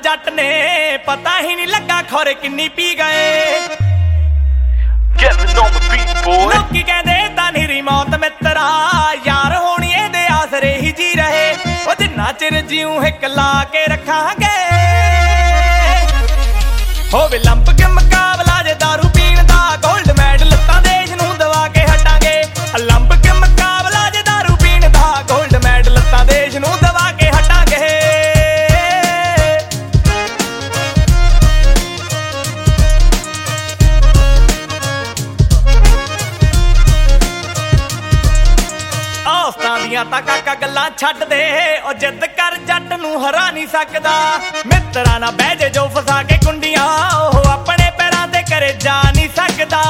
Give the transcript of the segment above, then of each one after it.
जट ने पता ही नहीं लगा खोरे किन्नी पी गए। लोकी कहंदे तां मौत मित्रा यार होनी एदे आसरे ही जी रहे। ओ जिन्ना चिर जीऊं हिक ला के रखांगे होवे लंप के मुकाबला जे दारू पीण दा गोल्ड मैडल तां देश नूं दवा के हटांगे। लंप के मुकाबला जे दारू पीण दा गोल्ड मैडल तां देश नूं दवा के हटांगे। तां काका गल्लां छड्ड दे ओ जिद्द कर जट नूं हरा नहीं सकदा। मित्रा ना बह जे जो फसा के कुंडियां ओह अपने पैरां ते करे जा नहीं सकदा।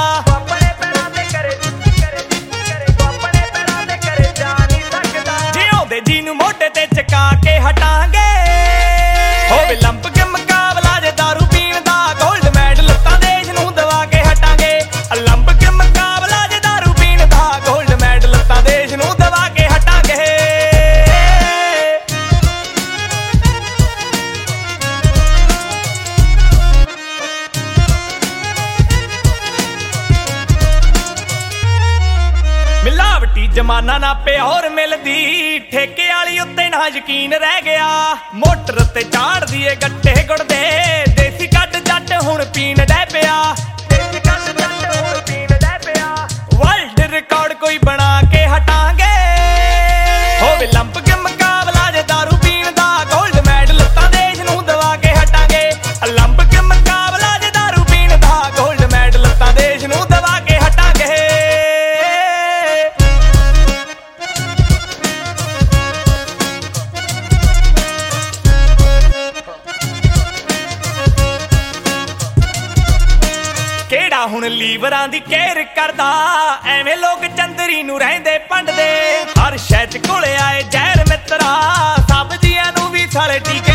जिउंदे जी नूं मोढे ते चका के हटांगे होवे लंप के मुकाबला जे दारू पीण दा गोल्ड मैडल तां देश नूं दवा के हटांगे। लंप के मुकाबला जे दारू पीण दा गोल्ड मैडल तां देश नूं दवा के मिलावटी जमाना ना प्योर मिलदी ठेके वाली उत्ते ना यकीन रह गया। मोटर ते चाड़ दिए गट्टे गुड़ दे देसी कट जट हुण पीण डै पिया। वर्ल्ड रिकॉर्ड कोई बना के हटांगे होवे लंप के मुकाबला जे दारू पीण दा गोल्ड मैडल तां देश नूं दवा के हटांगे। लंप के मुकाबला जे दारू पीण दा गोल्ड मैडल तां देश नूं दवा के हटांगे। केड़ा हुण लीवरां दी केयर करदा एवें लोग चंदरी नूं रहिंदे भंडदे। हर शै च कोले आए जहर मित्रा सब जियां नूं भी साले टीके